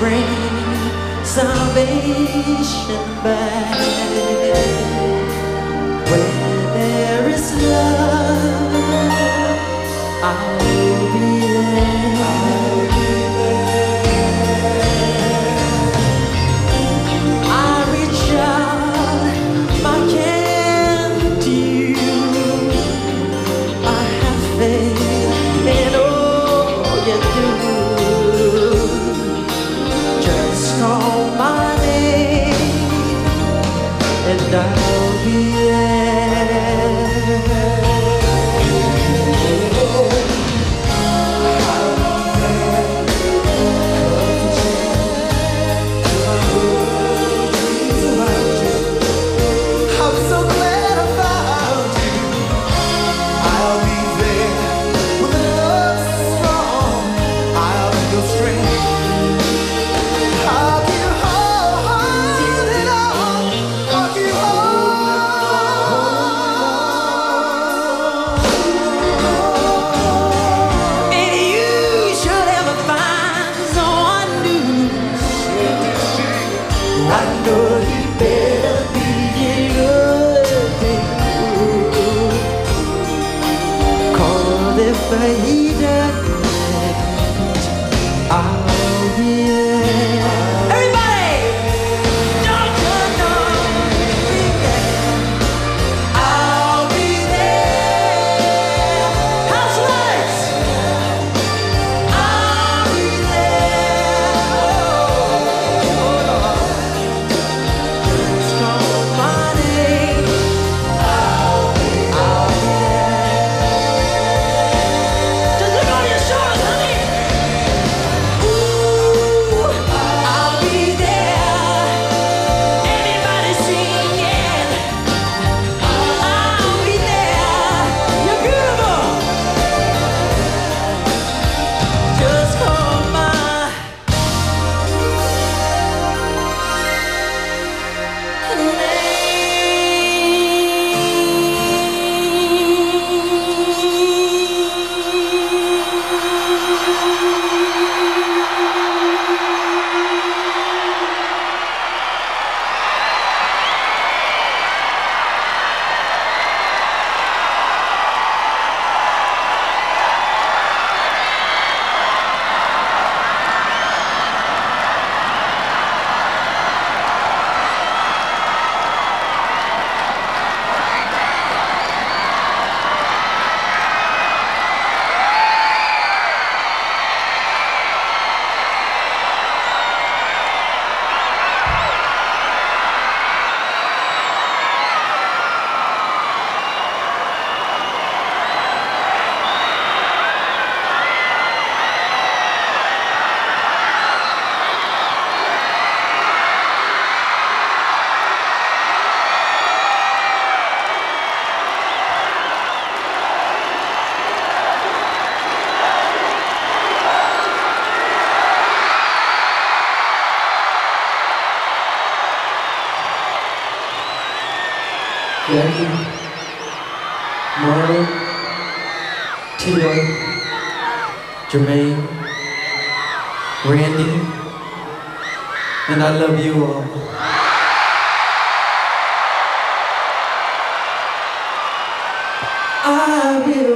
bring salvation back. Where there is love, I'll be there. I reach out my hand to you. I have faith in all you do. Just call my name and I'll be there. I know he better be good to you. 'Cause if he doesn't, I'll be there. Everybody! Don't you know? I'll be there. House lights! I'll be there. Jackie, Marlon, Tito, Jermaine, Randy, and I love you all. I will